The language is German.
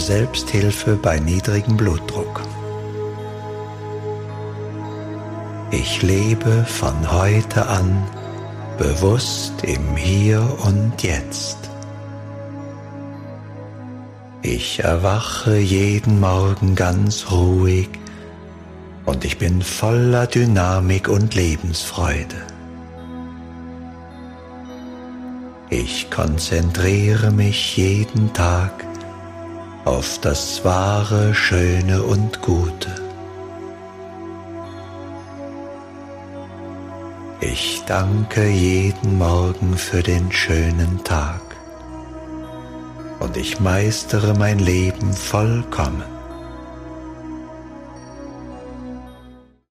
Selbsthilfe bei niedrigem Blutdruck. Ich lebe von heute an bewusst im Hier und Jetzt. Ich erwache jeden Morgen ganz ruhig und ich bin voller Dynamik und Lebensfreude. Ich konzentriere mich jeden Tag auf das Wahre, Schöne und Gute. Ich danke jeden Morgen für den schönen Tag und ich meistere mein Leben vollkommen.